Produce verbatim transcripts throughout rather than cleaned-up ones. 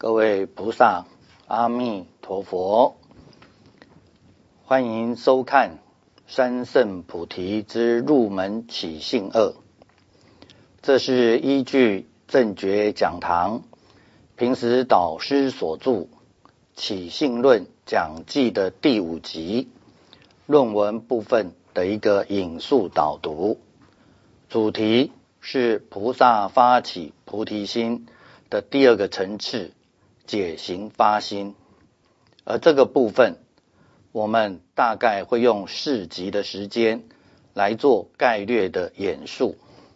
各位菩萨，阿弥陀佛，欢迎收看三圣菩提之入门起信二。这是依据正觉讲堂平时导师所著《起信论讲记》的第五集论文部分的一个引述导读，主题是菩萨发起菩提心的第二个层次，解行发心。而这个部分我们大概会用四集的时间来做概略的演述。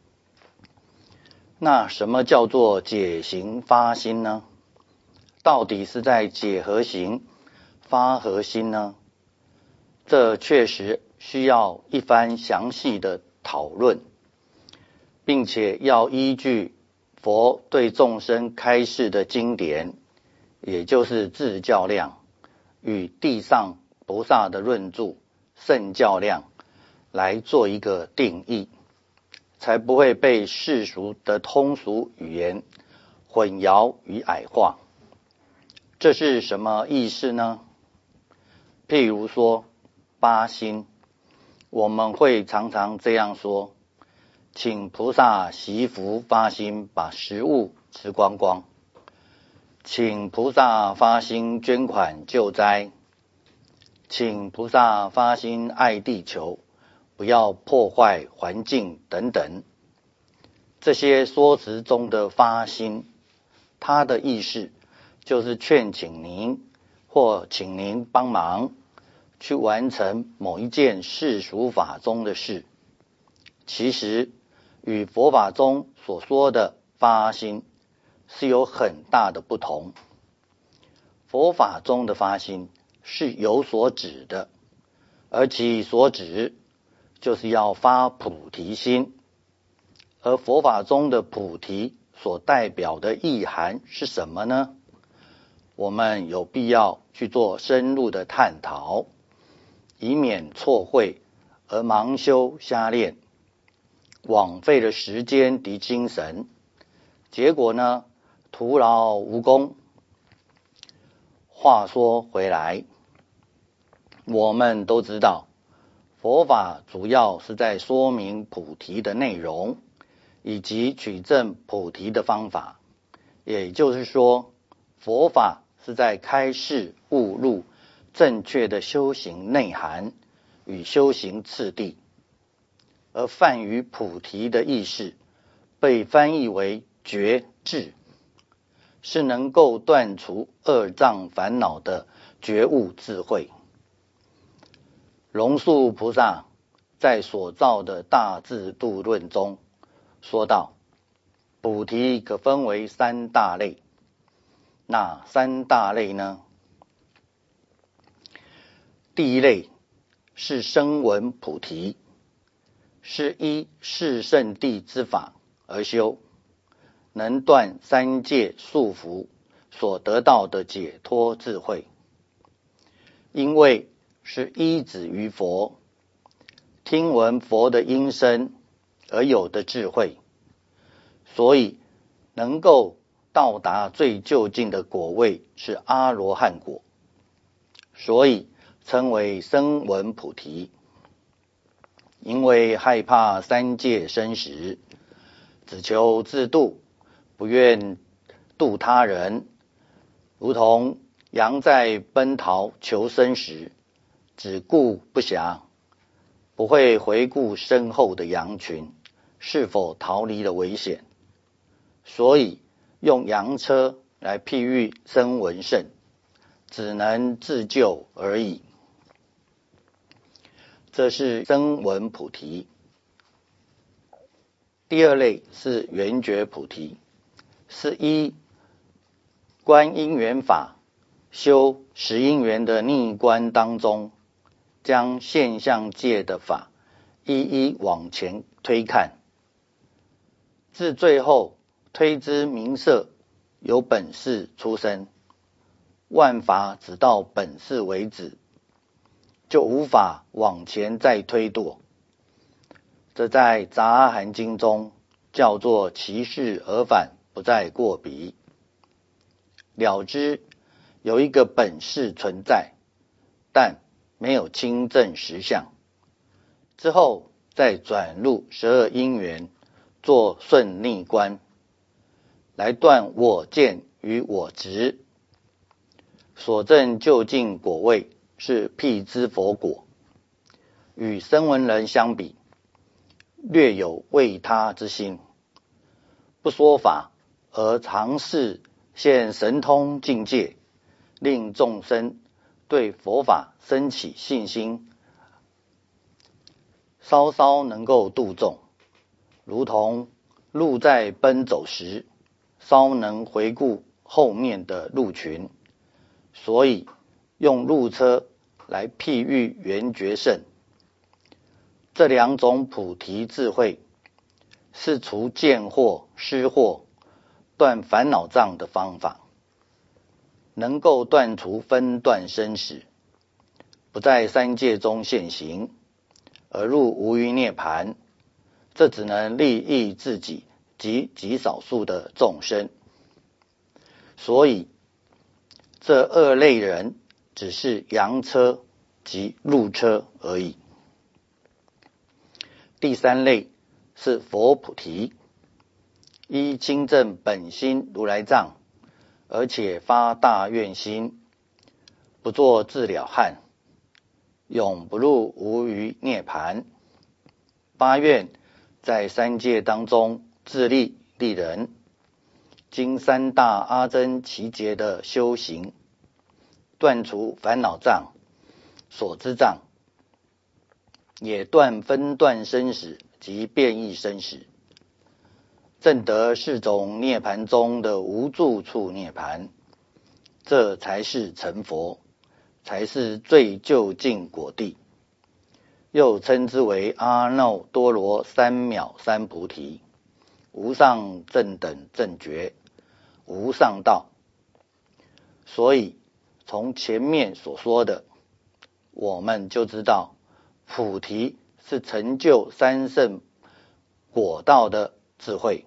那什么叫做解行发心呢？到底是在解何行发何心呢？这确实需要一番详细的讨论，并且要依据佛对众生开示的经典，也就是自教量与地上菩萨的论著圣教量来做一个定义，才不会被世俗的通俗语言混淆与矮化。这是什么意思呢？譬如说发心，我们会常常这样说：请菩萨惜福发心把食物吃光光，请菩萨发心捐款救灾，请菩萨发心爱地球，不要破坏环境等等。这些说辞中的发心，它的意思就是劝请您或请您帮忙去完成某一件世俗法中的事。其实与佛法中所说的发心是有很大的不同。佛法中的发心是有所指的，而其所指就是要发菩提心。而佛法中的菩提所代表的意涵是什么呢？我们有必要去做深入的探讨，以免错会而盲修瞎练，枉费了时间及精神，结果呢，徒劳无功。话说回来，我们都知道，佛法主要是在说明菩提的内容，以及取证菩提的方法。也就是说，佛法是在开示悟入正确的修行内涵与修行次第。而泛于菩提的意思被翻译为觉智，是能够断除二障烦恼的觉悟智慧。龙树菩萨在所造的大智度论中说道，菩提可分为三大类。哪三大类呢？第一类是声闻菩提，是依四圣谛之法而修，能断三界束缚所得到的解脱智慧。因为是依止于佛，听闻佛的音声而有的智慧，所以能够到达最究竟的果位是阿罗汉果，所以称为声闻菩提。因为害怕三界生死，只求自度，不愿度他人，如同羊在奔逃求生时，只顾不暇，不会回顾身后的羊群是否逃离了危险，所以用羊车来譬喻声闻圣，只能自救而已。这是声闻菩提。第二类是缘觉菩提，是依观因缘法修十因缘的逆观当中，将现象界的法一一往前推看，至最后推知名色有本事出生，万法只到本事为止，就无法往前再推堕。这在杂含经中叫做其事而返，不再过彼。 了知有一个本事存在，但没有亲证实相，之后再转入十二因缘，做顺逆观，来断我见与我执，所证究竟果位是辟支佛果，与声闻人相比，略有为他之心，不说法而尝试现神通境界，令众生对佛法生起信心，稍稍能够度众，如同鹿在奔走时，稍能回顾后面的鹿群，所以用鹿车来譬喻圆觉圣。这两种菩提智慧，是除见惑、失惑、断烦恼障的方法，能够断除分段生死，不在三界中现行，而入无余涅盘。这只能利益自己及极少数的众生，所以这二类人只是羊车及鹿车而已。第三类是佛菩提，依清正本心如来藏，而且发大愿心，不做自了汉，永不入无余涅盘，发愿在三界当中自利利人，经三大阿僧祇劫的修行，断除烦恼障、所知障，也断分段生死及变异生死，证得四种涅盘中的无住处涅盘，这才是成佛，才是最究竟果地，又称之为阿耨多罗三藐三菩提，无上正等正觉，无上道。所以从前面所说的，我们就知道菩提是成就三圣果道的智慧。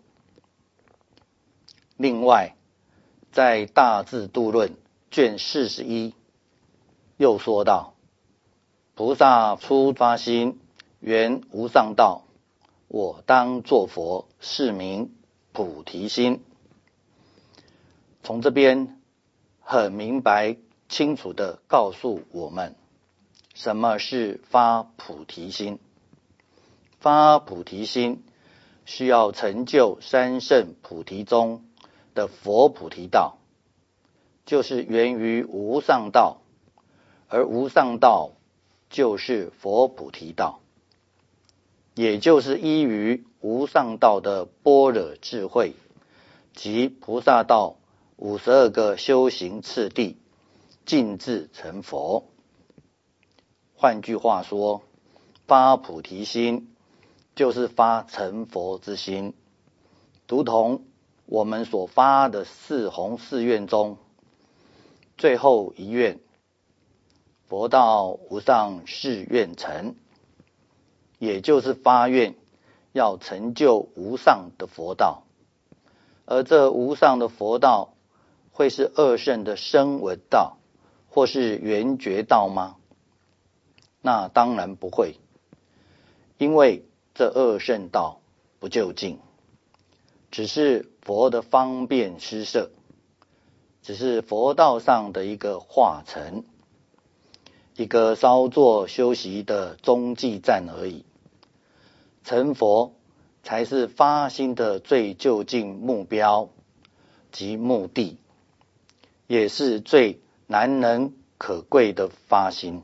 另外，在大智度论卷四十一又说道，菩萨初发心，缘无上道，我当作佛，是名菩提心。从这边很明白清楚地告诉我们，什么是发菩提心。发菩提心需要成就三圣菩提中的佛菩提道，就是源于无上道，而无上道就是佛菩提道，也就是依于无上道的般若智慧及菩萨道五十二个修行次第，尽至成佛。换句话说，发菩提心就是发成佛之心，如同我们所发的四弘誓愿中，最后一愿，佛道无上誓愿成，也就是发愿要成就无上的佛道。而这无上的佛道会是二圣的声闻道或是缘觉道吗？那当然不会，因为这二圣道不究竟，只是佛的方便施设，只是佛道上的一个化成，一个稍作修习的中继站而已。成佛才是发心的最究竟目标及目的，也是最难能可贵的发心。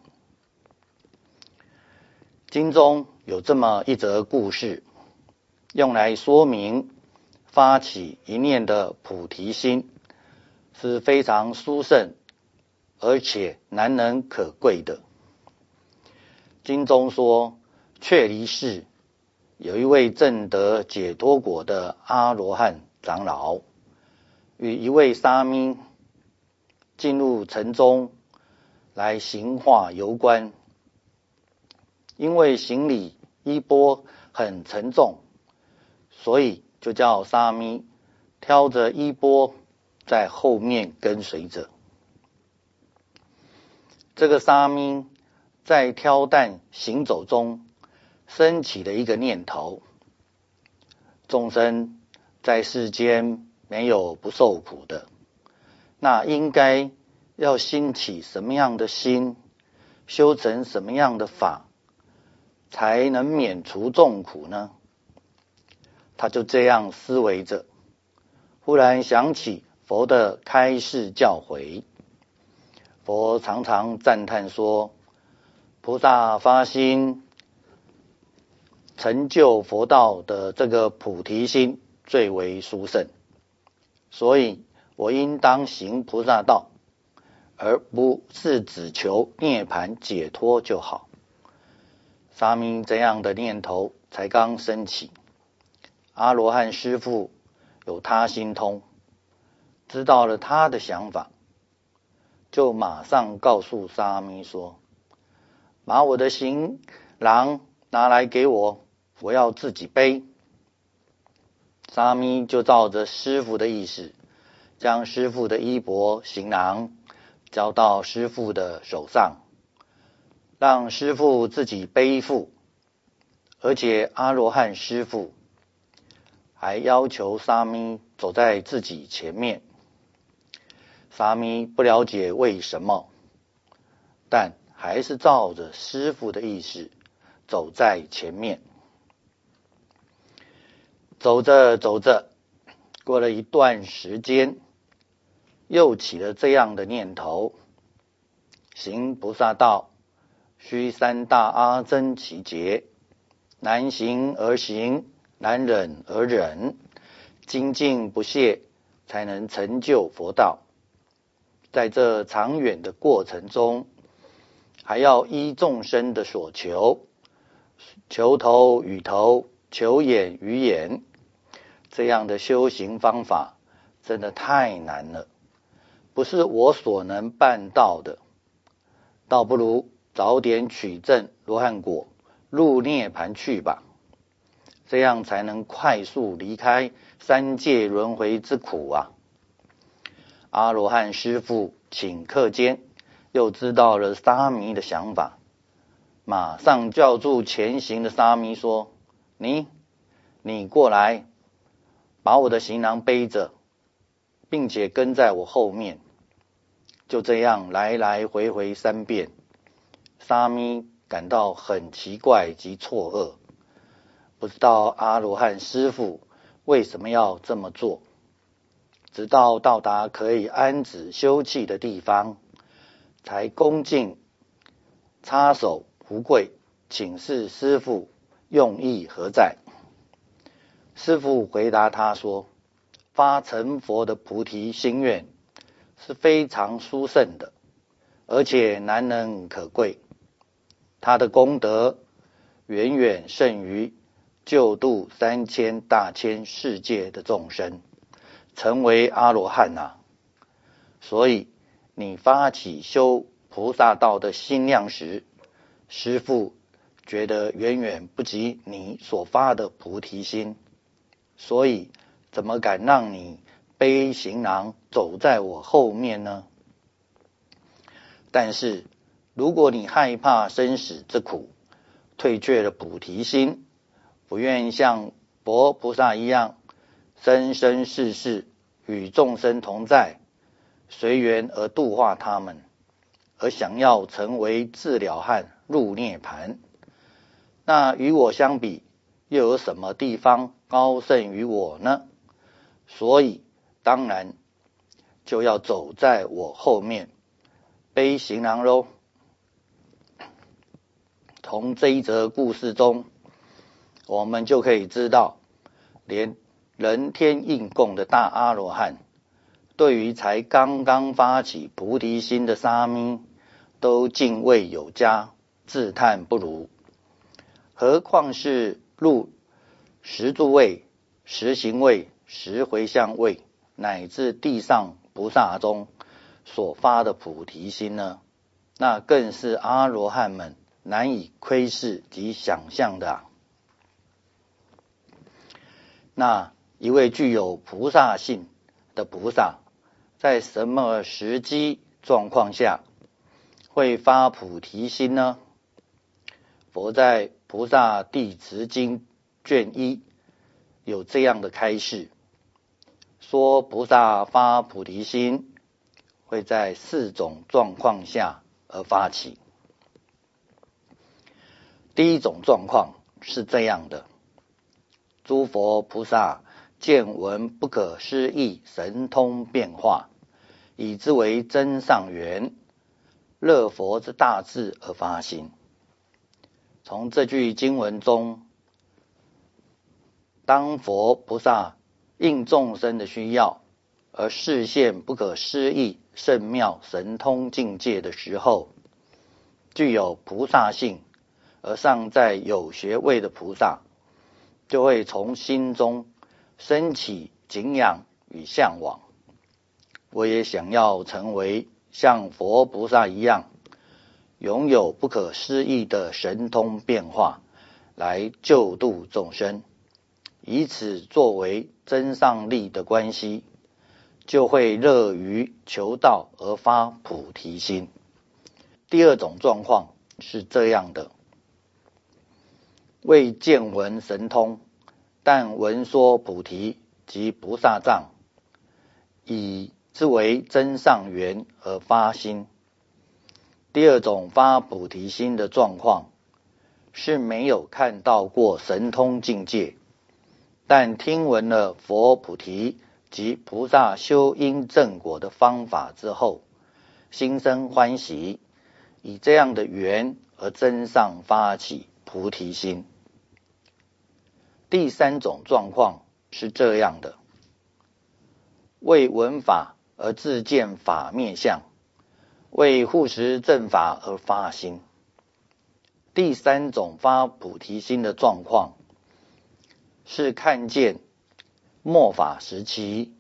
经中有这么一则故事，用来说明发起一念的菩提心是非常殊胜而且难能可贵的。经中说，却离世有一位证得解脱果的阿罗汉长老，与一位沙弥进入城中来行化游观。因为行李衣钵很沉重，所以就叫沙弥挑着衣钵在后面跟随着。这个沙弥在挑担行走中升起了一个念头：众生在世间没有不受苦的，那应该要兴起什么样的心，修成什么样的法，才能免除众苦呢？他就这样思维着，忽然想起佛的开示教诲。佛常常赞叹说，菩萨发心成就佛道的这个菩提心最为殊胜，所以我应当行菩萨道，而不是只求涅槃解脱就好。沙弥这样的念头才刚升起，阿罗汉师父有他心通，知道了他的想法，就马上告诉沙弥说，把我的行囊拿来给我，我要自己背。沙弥就照着师父的意思，将师父的衣钵行囊交到师父的手上，让师父自己背负。而且阿罗汉师父还要求沙弥走在自己前面。沙弥不了解为什么，但还是照着师父的意思走在前面。走着走着，过了一段时间，又起了这样的念头：行菩萨道，须三大阿僧祇劫，难行而行，难忍而忍，精进不懈，才能成就佛道。在这长远的过程中，还要依众生的所求，求头与头，求眼与眼，这样的修行方法真的太难了，不是我所能办到的，倒不如早点取证罗汉果，入涅槃去吧，这样才能快速离开三界轮回之苦啊。阿罗汉师父顷刻间又知道了沙弥的想法，马上叫住前行的沙弥说，你你过来，把我的行囊背着，并且跟在我后面。就这样来来回回三遍，沙弥感到很奇怪及错愕，不知道阿罗汉师父为什么要这么做。直到到达可以安止休憩的地方，才恭敬插手胡跪，请示师父用意何在。师父回答他说，发成佛的菩提心愿是非常殊胜的，而且难能可贵，他的功德远远胜于救度三千大千世界的众生，成为阿罗汉啊。所以你发起修菩萨道的心量时，师父觉得远远不及你所发的菩提心，所以怎么敢让你背行囊走在我后面呢？但是如果你害怕生死之苦，退却了菩提心，不愿像佛菩萨一样生生世世与众生同在，随缘而度化他们，而想要成为自了汉入涅槃，那与我相比，又有什么地方高胜于我呢？所以当然就要走在我后面背行囊喽。从这一则故事中，我们就可以知道，连人天应供的大阿罗汉，对于才刚刚发起菩提心的沙弥，都敬畏有加，自叹不如，何况是入十住位、十行位、十回向位，乃至地上菩萨中所发的菩提心呢？那更是阿罗汉们难以窥视及想象的啊。那一位具有菩萨性的菩萨， 在什么时机状况下会发菩提心呢？佛在《菩萨地持经》卷一有这样的开示，说菩萨发菩提心会在四种状况下而发起。第一种状况是这样的：诸佛菩萨见闻不可思议神通变化，以之为真上缘，乐佛之大智而发心。从这句经文中，当佛菩萨应众生的需要而示现不可思议圣妙神通境界的时候，具有菩萨性而尚在有学位的菩萨，就会从心中升起敬仰与向往。我也想要成为像佛菩萨一样，拥有不可思议的神通变化，来救度众生，以此作为增上力的关系，就会乐于求道而发菩提心。第二种状况是这样的：未见闻神通，但闻说菩提及菩萨藏，以之为真上缘而发心。第二种发菩提心的状况是没有看到过神通境界，但听闻了佛菩提及菩萨修因正果的方法之后，心生欢喜，以这样的缘而真上发起菩提心。第三种状况是这样的：为闻法而自见法灭相，为护持正法而发心。第三种发菩提心的状况是看见末法时期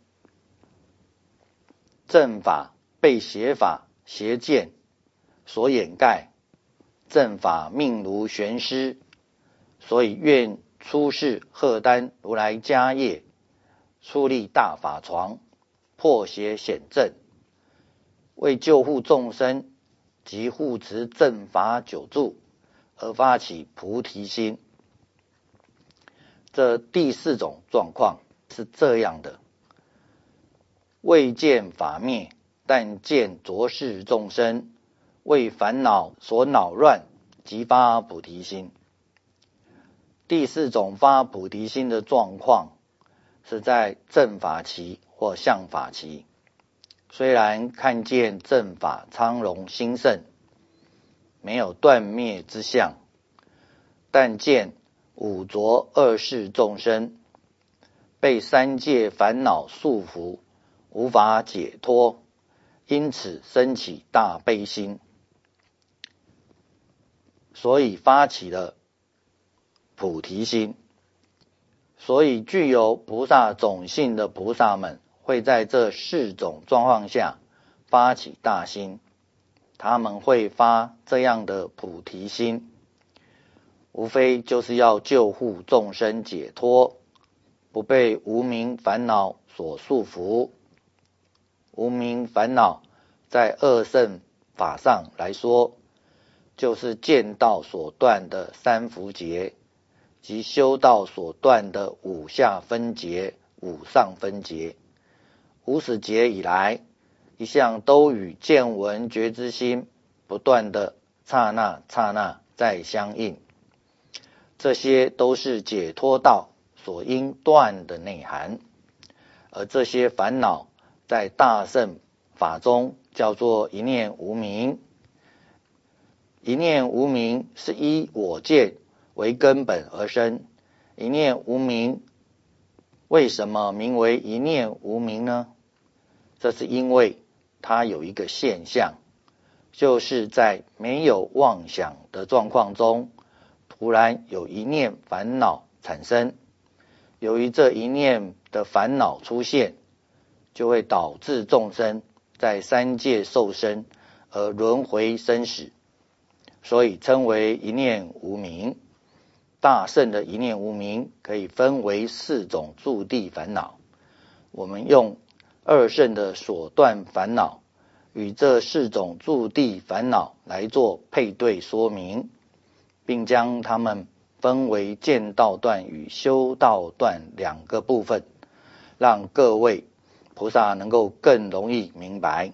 正法被邪法邪见所掩盖，正法命如悬师，所以愿出世荷担如来家业，出力大法床，破邪显正，为救护众生及护持正法久住而发起菩提心。这第四种状况是这样的：未见法灭，但见浊世众生为烦恼所恼乱，即发菩提心。第四种发菩提心的状况是在正法期或相法期，虽然看见正法昌隆兴盛，没有断灭之相，但见五浊恶世众生被三界烦恼束缚，无法解脱，因此生起大悲心，所以发起了菩提心。所以具有菩萨种性的菩萨们会在这四种状况下发起大心。他们会发这样的菩提心，无非就是要救护众生解脱，不被无明烦恼所束缚。无明烦恼在二乘法上来说，就是见道所断的三伏劫，及修道所断的五下分劫、五上分劫。无始劫以来，一向都与见闻觉知心不断的刹那刹那再相应，这些都是解脱道所应断的内涵。而这些烦恼在大乘法中叫做一念无明。一念无明是依我见为根本而生。一念无明为什么名为一念无明呢？这是因为它有一个现象，就是在没有妄想的状况中，突然有一念烦恼产生。由于这一念的烦恼出现，就会导致众生在三界受生而轮回生死，所以称为一念无明。大乘的一念无明可以分为四种住地烦恼，我们用二圣的所断烦恼与这四种住地烦恼来做配对说明，并将它们分为见道断与修道断两个部分，让各位菩萨能够更容易明白。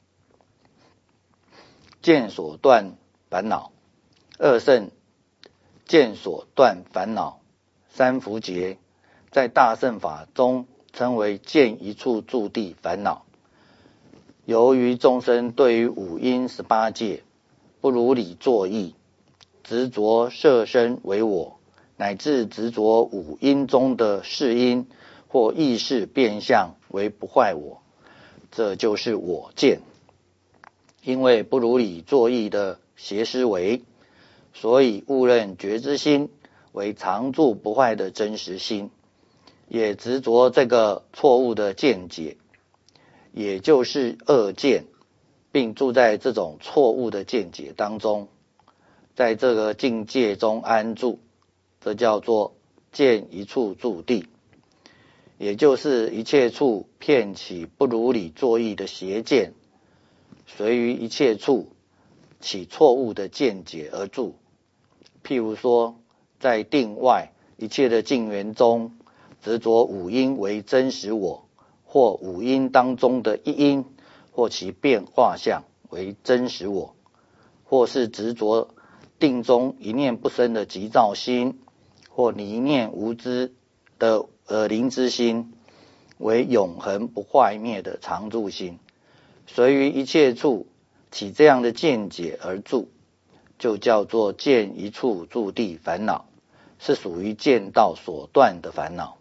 见所断烦恼，二圣见所断烦恼三伏劫，在大乘法中称为见一处住地烦恼。由于众生对于五阴十八界不如理作意，执着色身为我，乃至执着五阴中的是阴或意识变相为不坏我，这就是我见。因为不如理作意的邪思维，所以误认觉知心为常住不坏的真实心，也执着这个错误的见解，也就是恶见，并住在这种错误的见解当中，在这个境界中安住，这叫做见一处住地，也就是一切处骗起不如理作意的邪见，随于一切处起错误的见解而住。譬如说，在定外一切的境缘中，执着五阴为真实我，或五阴当中的一阴或其变化相为真实我，或是执着定中一念不生的急躁心，或离念无知的呃灵知心为永恒不坏灭的常住心，随于一切处起这样的见解而住，就叫做见一处住地烦恼，是属于见道所断的烦恼。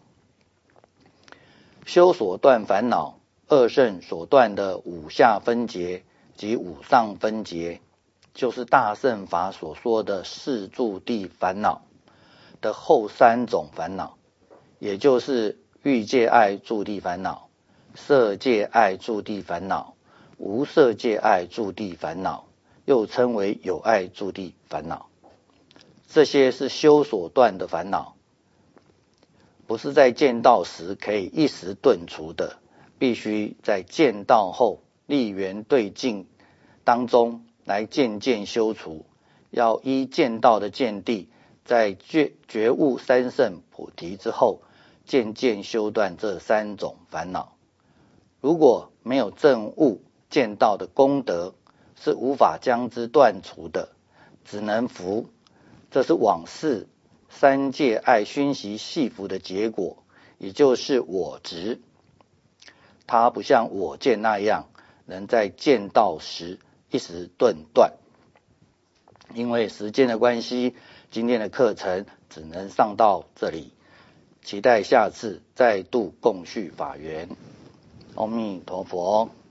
修所断烦恼，二圣所断的五下分劫及五上分劫，就是大乘法所说的四住地烦恼的后三种烦恼，也就是欲界爱住地烦恼、色界爱住地烦恼、无色界爱住地烦恼，又称为有爱住地烦恼。这些是修所断的烦恼，不是在见道时可以一时顿除的，必须在见道后立缘对境当中来渐渐修除，要依见道的见地，在觉觉悟三圣菩提之后，渐渐修断这三种烦恼。如果没有证悟见道的功德，是无法将之断除的，只能服，这是往事三界爱熏习系服的结果，也就是我执。它不像我见那样能在见道时一时顿断。因为时间的关系，今天的课程只能上到这里，期待下次再度共续法缘。阿弥陀佛。